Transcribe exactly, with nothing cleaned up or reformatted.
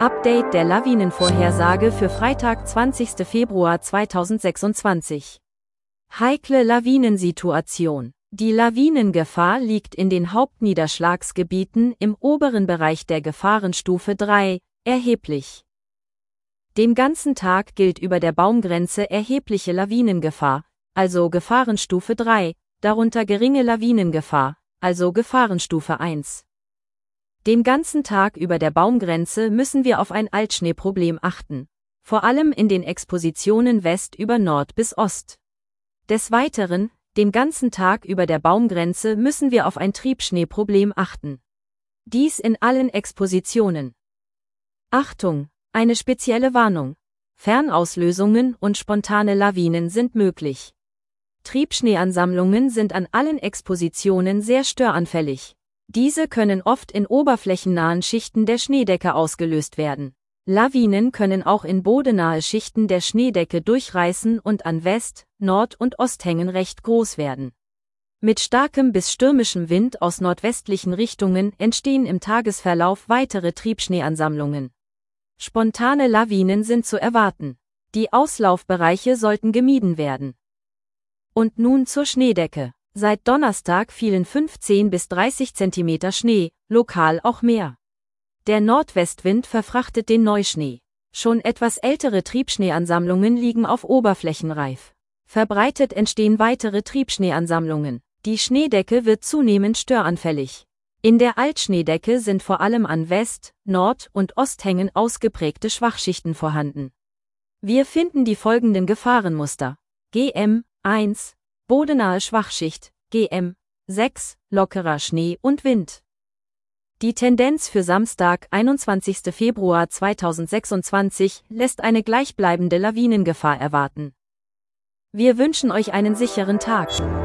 Update der Lawinenvorhersage für Freitag, zwanzigster Februar zweitausendsechsundzwanzig. Heikle Lawinensituation. Die Lawinengefahr liegt in den Hauptniederschlagsgebieten im oberen Bereich der Gefahrenstufe drei, erheblich. Den ganzen Tag gilt über der Baumgrenze erhebliche Lawinengefahr, also Gefahrenstufe drei, darunter geringe Lawinengefahr, also Gefahrenstufe eins. Den ganzen Tag über der Baumgrenze müssen wir auf ein Altschneeproblem achten, vor allem in den Expositionen West über Nord bis Ost. Des Weiteren, den ganzen Tag über der Baumgrenze müssen wir auf ein Triebschneeproblem achten. Dies in allen Expositionen. Achtung, eine spezielle Warnung. Fernauslösungen und spontane Lawinen sind möglich. Triebschneeansammlungen sind an allen Expositionen sehr störanfällig. Diese können oft in oberflächennahen Schichten der Schneedecke ausgelöst werden. Lawinen können auch in bodennahe Schichten der Schneedecke durchreißen und an West-, Nord- und Osthängen recht groß werden. Mit starkem bis stürmischem Wind aus nordwestlichen Richtungen entstehen im Tagesverlauf weitere Triebschneeansammlungen. Spontane Lawinen sind zu erwarten. Die Auslaufbereiche sollten gemieden werden. Und nun zur Schneedecke. Seit Donnerstag fielen fünfzehn bis dreißig Zentimeter Schnee, lokal auch mehr. Der Nordwestwind verfrachtet den Neuschnee. Schon etwas ältere Triebschneeansammlungen liegen auf Oberflächenreif. Verbreitet entstehen weitere Triebschneeansammlungen. Die Schneedecke wird zunehmend störanfällig. In der Altschneedecke sind vor allem an West-, Nord- und Osthängen ausgeprägte Schwachschichten vorhanden. Wir finden die folgenden Gefahrenmuster. G M eins, bodennahe Schwachschicht, G M sechs, lockerer Schnee und Wind. Die Tendenz für Samstag, einundzwanzigster Februar zweitausendsechsundzwanzig, lässt eine gleichbleibende Lawinengefahr erwarten. Wir wünschen euch einen sicheren Tag.